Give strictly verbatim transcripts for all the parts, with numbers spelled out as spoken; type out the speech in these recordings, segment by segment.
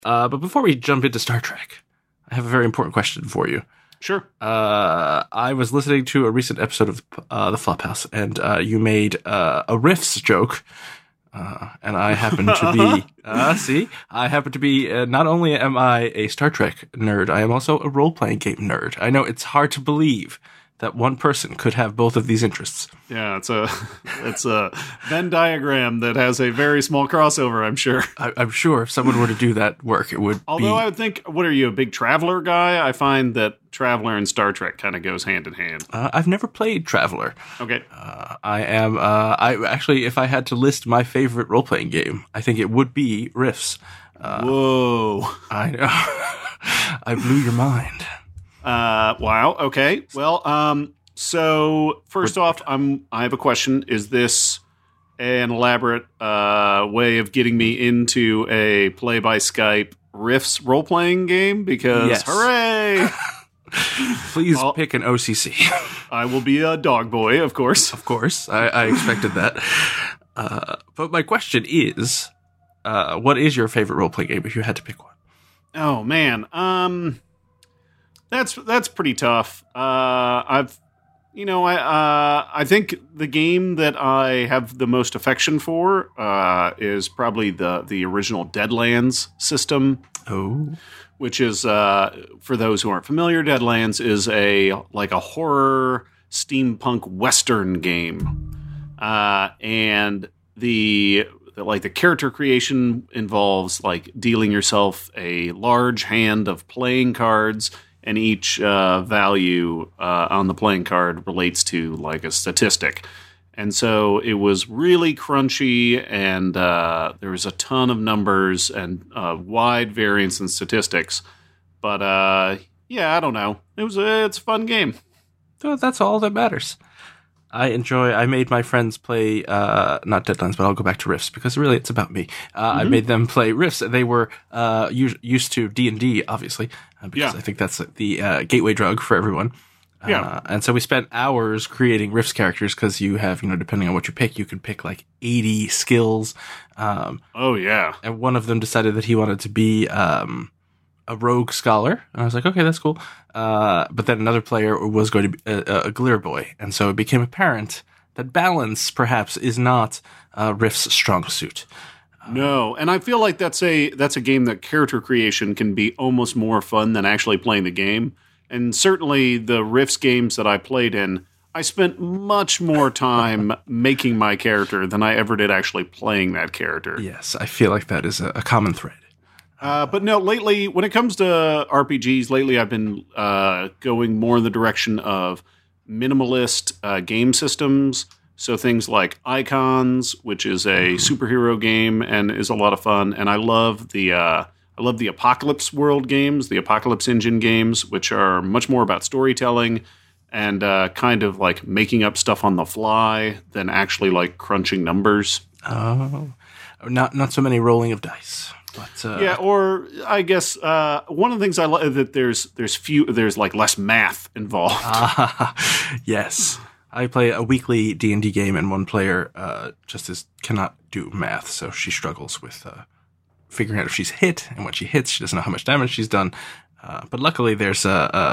Uh, but before we jump into Star Trek, I have a very important question for you. Sure. Uh, I was listening to a recent episode of uh, The Flophouse, and uh, you made uh, a riffs joke, uh, and I happen to be, uh, see, I happen to be, uh, not only am I a Star Trek nerd, I am also a role-playing game nerd. I know it's hard to believe that one person could have both of these interests. Yeah, it's a it's a Venn diagram that has a very small crossover, I'm sure. I, I'm sure if someone were to do that work, it would Although be... I would think, what are you, a big Traveler guy? I find that Traveler and Star Trek kind of goes hand in hand. Uh, I've never played Traveler. Okay. Uh, I am, uh, I actually, if I had to list my favorite role-playing game, I think it would be Rifts. Uh, Whoa. I know. I blew your mind. Uh, wow. Okay. Well, um, so first off, I'm, I have a question. Is this an elaborate, uh, way of getting me into a play by Skype Riffs role-playing game? Because Yes. hooray! Please Well- pick an O C C. I will be a dog boy, of course. Of course. I, I expected that. Uh, but my question is, uh, what is your favorite role-playing game if you had to pick one? Oh man. Um, that's, that's pretty tough. Uh, I've, You know, I uh, I think the game that I have the most affection for uh, is probably the the original Deadlands system. Oh, which is uh, for those who aren't familiar, Deadlands is a like a horror steampunk western game, uh, and the like the character creation involves like dealing yourself a large hand of playing cards. And each uh, value uh, on the playing card relates to like a statistic. And so it was really crunchy, and uh, there was a ton of numbers and uh, wide variance in statistics. But uh, yeah, I don't know. It was a, it's a fun game. so that's all that matters. I enjoy, I made my friends play, uh, not Deadlands, but I'll go back to Rifts because really it's about me. Uh, mm-hmm. I made them play Rifts. They were, uh, u- used to D and D, obviously, uh, because Yeah. I think that's the, uh, gateway drug for everyone. Yeah. Uh, and so we spent hours creating Rifts characters because you have, you know, depending on what you pick, you can pick like eighty skills. Um, oh yeah. and one of them decided that he wanted to be, um, a rogue scholar. And I was like, okay, that's cool. Uh, but then another player was going to be a, a glitter boy. And so it became apparent that balance perhaps is not uh, Rift's strong suit. No, and I feel like that's a that's a game that character creation can be almost more fun than actually playing the game. And certainly the Rifts games that I played in, I spent much more time making my character than I ever did actually playing that character. Yes, I feel like that is a, a common thread. Uh, but no, lately, when it comes to R P Gs, lately I've been uh, going more in the direction of minimalist uh, game systems. So things like Icons, which is a superhero game and is a lot of fun. And I love the uh, I love the Apocalypse World games, the Apocalypse Engine games, which are much more about storytelling and uh, kind of like making up stuff on the fly than actually like crunching numbers. Oh, not not so many rolling of dice. But, uh, yeah, or I guess uh, one of the things I love that there's there's few there's like less math involved. Uh, yes, I play a weekly D and D game, and one player uh, just is cannot do math, so she struggles with uh, figuring out if she's hit, and when she hits, she doesn't know how much damage she's done. Uh, but luckily, there's a,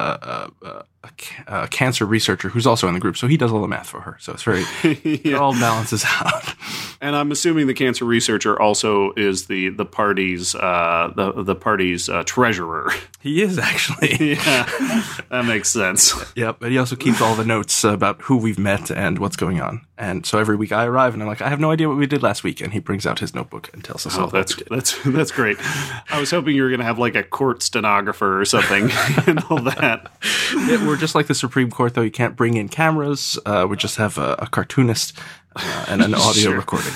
a, a, a, a cancer researcher who's also in the group, so he does all the math for her. So it's very yeah. It all balances out. And I'm assuming the cancer researcher also is the the party's uh, the the party's uh, treasurer. He is actually. Yeah, that makes sense. Yep, and he also keeps all the notes about who we've met and what's going on. And so every week I arrive and I'm like, I have no idea what we did last week, and he brings out his notebook and tells us oh, all. That's what we did. that's that's great. I was hoping you were going to have like a court stenographer or something and all that. Yeah, we're just like the Supreme Court, though. You can't bring in cameras. Uh, we just have a, a cartoonist uh, and an audio Sure. recording.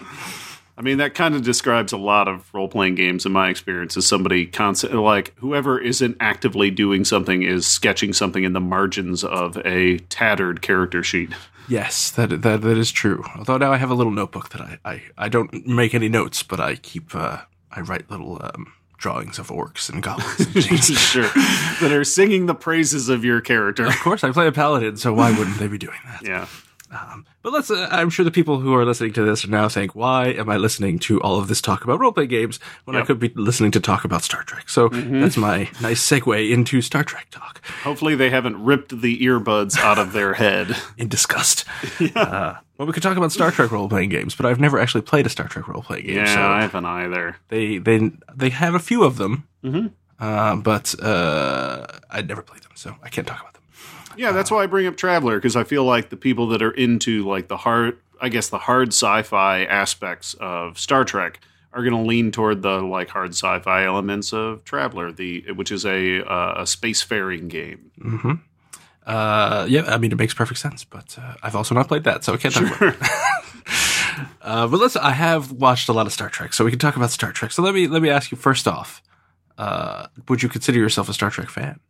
I mean, that kind of describes a lot of role-playing games in my experience as somebody constant, like whoever isn't actively doing something is sketching something in the margins of a tattered character sheet. Yes, that that that is true. Although now I have a little notebook that I, I, I don't make any notes, but I keep, uh, I write little um, drawings of orcs and goblins and things. Sure. That are singing the praises of your character. Of course, I play a paladin, so why wouldn't they be doing that? Yeah. Um, but let's, uh, I'm sure the people who are listening to this are now saying, why am I listening to all of this talk about role-play games when yep. I could be listening to talk about Star Trek? So mm-hmm. that's my nice segue into Star Trek talk. Hopefully they haven't ripped the earbuds out of their head. In disgust. Yeah. Uh, well, we could talk about Star Trek role-playing games, but I've never actually played a Star Trek role-playing game. Yeah, so I haven't either. They, they, they have a few of them, mm-hmm. uh, but uh, I'd never played them, so I can't talk about them. Yeah, that's why I bring up Traveller, because I feel like the people that are into like the hard, I guess the hard sci-fi aspects of Star Trek are going to lean toward the like hard sci-fi elements of Traveller, the which is a uh, a spacefaring game. Mm-hmm. Uh, yeah, I mean it makes perfect sense, but uh, I've also not played that, so I can't talk sure. about it. uh, but let's. I have watched a lot of Star Trek, so we can talk about Star Trek. So let me let me ask you first off: uh, would you consider yourself a Star Trek fan?